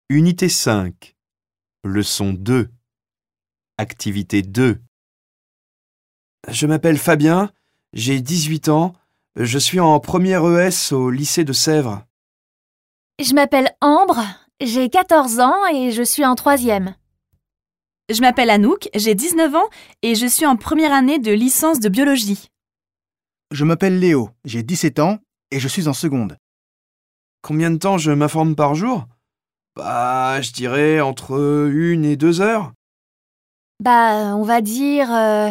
Unité 5, leçon 2, activité 2. Je m'appelle Fabien, j'ai 18 ans, je suis en première ES au lycée de Sèvres. Je m'appelle Ambre, j'ai 14 ans et je suis en troisième. Je m'appelle Anouk, j'ai 19 ans et je suis en première année de licence de biologie. Je m'appelle Léo, j'ai 17 ans et je suis en seconde. Combien de temps je m'informe par jour ? Je dirais entre 1 et 2 heures. On va dire...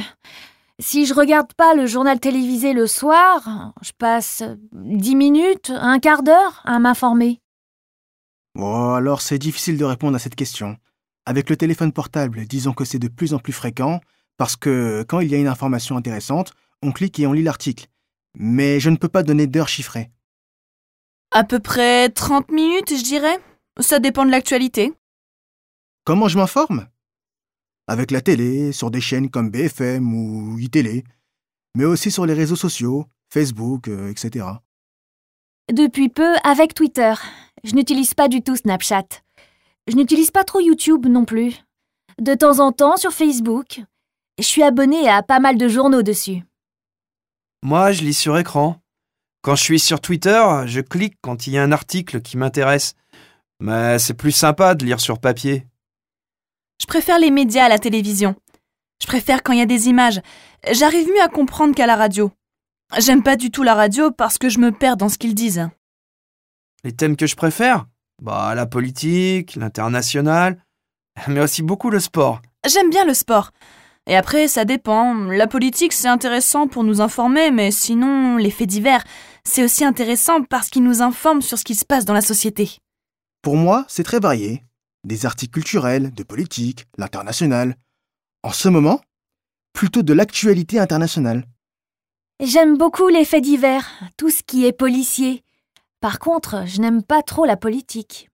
si je regarde pas le journal télévisé le soir, je passe 10 minutes, un quart d'heure à m'informer. Oh, alors c'est difficile de répondre à cette question. Avec le téléphone portable, disons que c'est de plus en plus fréquent parce que quand il y a une information intéressante, on clique et on lit l'article. Mais je ne peux pas donner d'heures chiffrées. À peu près 30 minutes, je dirais. Ça dépend de l'actualité. Comment je m'informe ? Avec la télé, sur des chaînes comme BFM ou iTélé, mais aussi sur les réseaux sociaux, Facebook, etc. Depuis peu, avec Twitter. Je n'utilise pas du tout Snapchat. Je n'utilise pas trop YouTube non plus. De temps en temps sur Facebook. Je suis abonnée à pas mal de journaux dessus. Moi, je lis sur écran. Quand je suis sur Twitter, je clique quand il y a un article qui m'intéresse. Mais c'est plus sympa de lire sur papier. Je préfère les médias à la télévision. Je préfère quand il y a des images. J'arrive mieux à comprendre qu'à la radio. J'aime pas du tout la radio parce que je me perds dans ce qu'ils disent. Les thèmes que je préfère ? La politique, l'international, mais aussi beaucoup le sport. J'aime bien le sport. Et après, ça dépend. La politique, c'est intéressant pour nous informer, mais sinon, les faits divers, c'est aussi intéressant parce qu'ils nous informent sur ce qui se passe dans la société. Pour moi, c'est très varié. Des articles culturels, de politique, l'international. En ce moment, plutôt de l'actualité internationale. J'aime beaucoup les faits divers, tout ce qui est policier. Par contre, je n'aime pas trop la politique.